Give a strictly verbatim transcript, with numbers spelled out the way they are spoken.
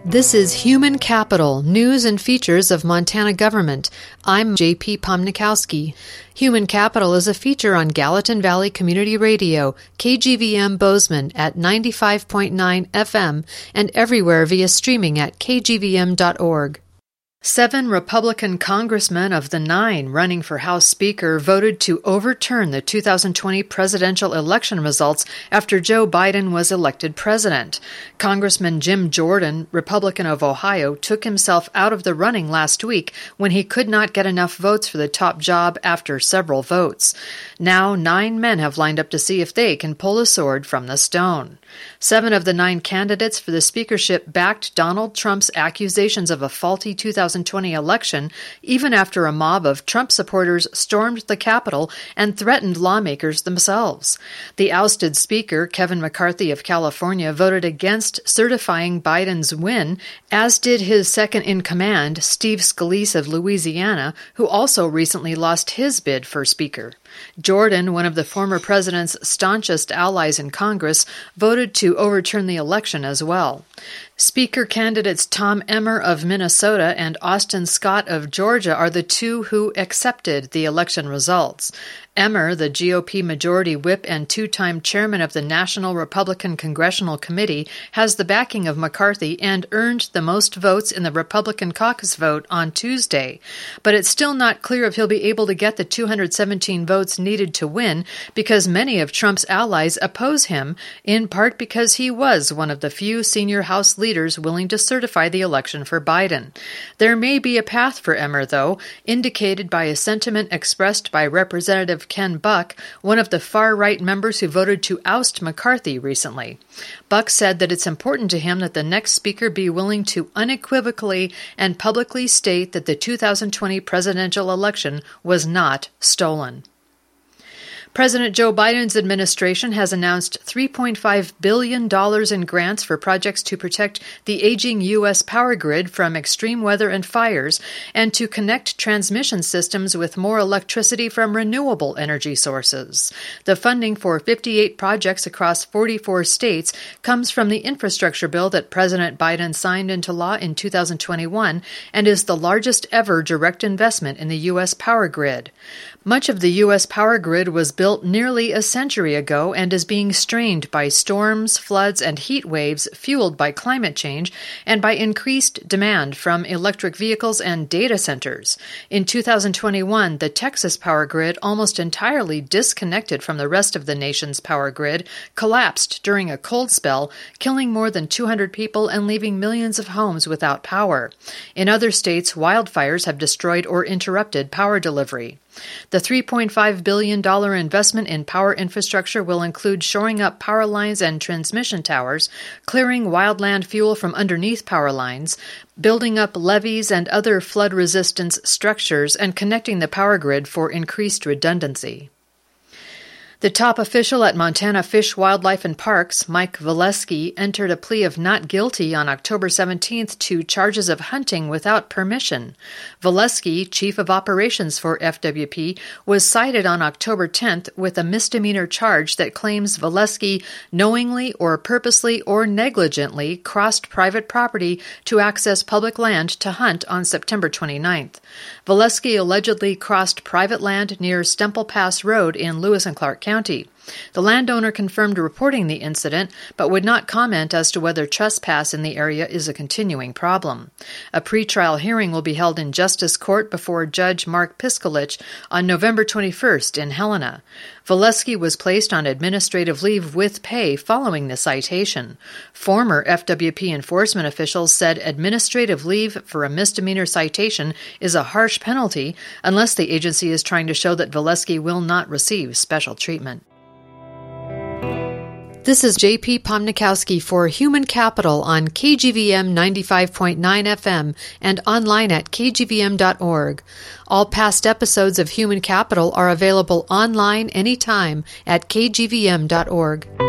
This is Human Capital, News and Features of Montana Government. I'm J P Pomnikowski. Human Capital is a feature on Gallatin Valley Community Radio, K G V M Bozeman at ninety-five point nine F M and everywhere via streaming at k g v m dot org. Seven Republican congressmen of the nine running for House Speaker voted to overturn the two thousand twenty presidential election results after Joe Biden was elected president. Congressman Jim Jordan, Republican of Ohio, took himself out of the running last week when he could not get enough votes for the top job after several votes. Now nine men have lined up to see if they can pull a sword from the stone. Seven of the nine candidates for the speakership backed Donald Trump's accusations of a faulty two thousand twenty election, even after a mob of Trump supporters stormed the Capitol and threatened lawmakers themselves. The ousted Speaker, Kevin McCarthy of California, voted against certifying Biden's win, as did his second-in-command, Steve Scalise of Louisiana, who also recently lost his bid for Speaker. Jordan, one of the former president's staunchest allies in Congress, voted to overturn the election as well. Speaker candidates Tom Emmer of Minnesota and Austin Scott of Georgia are the two who accepted the election results. Emmer, the G O P Majority Whip and two-time chairman of the National Republican Congressional Committee, has the backing of McCarthy and earned the most votes in the Republican caucus vote on Tuesday. But it's still not clear if he'll be able to get the two hundred seventeen votes needed to win, because many of Trump's allies oppose him, in part because he was one of the few senior House leaders willing to certify the election for Biden. There may be a path for Emmer, though, indicated by a sentiment expressed by Representative Ken Buck, one of the far-right members who voted to oust McCarthy recently. Buck said that it's important to him that the next speaker be willing to unequivocally and publicly state that the two thousand twenty presidential election was not stolen. President Joe Biden's administration has announced three point five billion dollars in grants for projects to protect the aging U S power grid from extreme weather and fires and to connect transmission systems with more electricity from renewable energy sources. The funding for fifty-eight projects across forty-four states comes from the infrastructure bill that President Biden signed into law in two thousand twenty-one and is the largest ever direct investment in the U S power grid. Much of the U S power grid was built nearly a century ago and is being strained by storms, floods, and heat waves fueled by climate change and by increased demand from electric vehicles and data centers. In two thousand twenty-one, the Texas power grid, almost entirely disconnected from the rest of the nation's power grid, collapsed during a cold spell, killing more than two hundred people and leaving millions of homes without power. In other states, wildfires have destroyed or interrupted power delivery. The three point five billion dollars investment in power infrastructure will include shoring up power lines and transmission towers, clearing wildland fuel from underneath power lines, building up levees and other flood resistance structures, and connecting the power grid for increased redundancy. The top official at Montana Fish, Wildlife and Parks, Mike Valesky, entered a plea of not guilty on October seventeenth to charges of hunting without permission. Valesky, chief of operations for F W P, was cited on October tenth with a misdemeanor charge that claims Valesky knowingly or purposely or negligently crossed private property to access public land to hunt on September twenty-ninth. Valesky allegedly crossed private land near Stemple Pass Road in Lewis and Clark County. The landowner confirmed reporting the incident, but would not comment as to whether trespass in the area is a continuing problem. A pretrial hearing will be held in Justice Court before Judge Mark Piskolich on November twenty-first in Helena. Valesky was placed on administrative leave with pay following the citation. Former F W P enforcement officials said administrative leave for a misdemeanor citation is a harsh penalty unless the agency is trying to show that Valesky will not receive special treatment. This is J P Pomnikowski for Human Capital on K G V M ninety-five point nine F M and online at k g v m dot org. All past episodes of Human Capital are available online anytime at k g v m dot org.